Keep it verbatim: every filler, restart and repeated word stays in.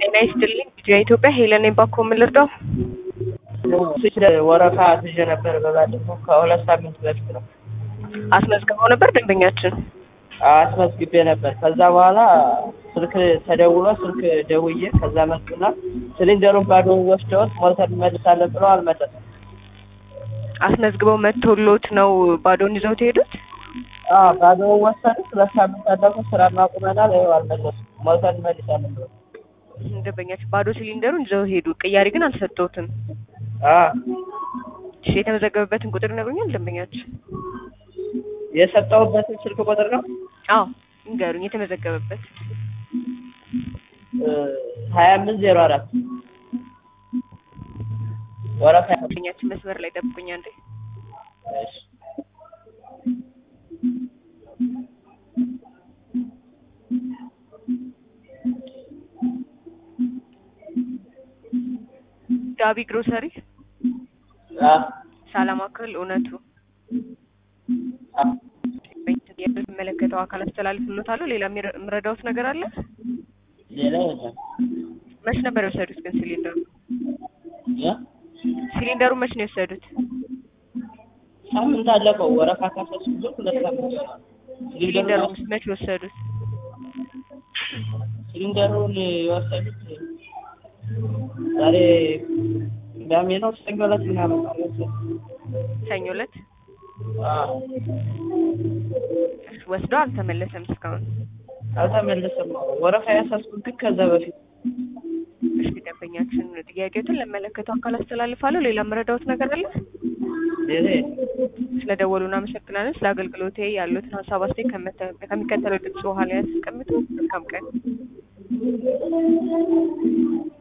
ጤና ይስጥልኝ የኢትዮጵያ ሄለን ኤምባኮ ምን ልርዳው? ስለ ወረፋ ትዤ ነበር በባለፈው ከሁለት ሳምንት በፊት ነው። አስመዝግበው ነበር ደንበኛችን? አስመዝግቤ ነበር። ከዛ በኋላ ስልክ ተደውሎ ስልክ ደውዬ ከዛ መጡና ሲሊንደሩን ባዶውን ወስደውት ሞልተን እንመልሳለን ብለው አልመለሱም። አስመዝግበው መጥቶሎት ነው ባዶውን ይዘውት ሄዱት? አዎ ባዶውን ወሰዱት። ሁለት ሳምንት አለፈው ስራ ማቁመናል ይኸው አልመለሱም። ሞልተን እንመልሳለን ብለው ደንበኛችን ባዶ ሲሊንደሩን ይዘው ሄዱ። ቅያሪ ግን አልሰጠውትም። አዎ እሺ የተመዘገበበትን ቁጥር ነግሩኛል ደንበኛችን? የሰጠሁበትን ስልክ ቁጥር ነው? አዎ ንገሩኝ የተመዘገበበት። ሀያ አምስት ዜሮ አራት ወረፋ ደንበኛችን መስመር ላይ ጠብቁኝ አንዴ። እሺ ዳቢ ግሮሰሪ አ ሰላማከል እውነቱ የሚመለከተው አካል አስተላልፍሎታል። ሌላ የምረዳውት ነገር አለ? ሌላ የለም። መች ነበር የወሰዱት ግን ሲሊንደሩ? ያ ሲሊንደሩ መች ነው የወሰዱት? ሳምንት አለፈው። ወረፋ ካሰሱት ሁለት ሳምንት ነው። ሲሊንደሩ መች ወሰዱት? ሲሊንደሩን የወሰዱት ዛሬ ቅዳሜ ነው። ሰኞ ዕለት ምናምን ነው የወሰዱት። ሰኞ ዕለት አዎ ወስዶ አልተመለሰም። እስካሁን አልተመለሰም። ወረፋ ያሳስኩት ግን ከዛ በፊት። እሺ ደንበኛችን ጥያቄዎችን ለመለከተው አካል አስተላልፋለሁ። ሌላ የምረዳውት ነገር አለ? ሌላ ስለደወሉ እናመሰግናለን። ስለ አገልግሎቴ ያሉትን ሀሳብ አስተያየት ከሚከተለው ድምጽ በኋላ ያስቀምጡ። መልካም ቀን።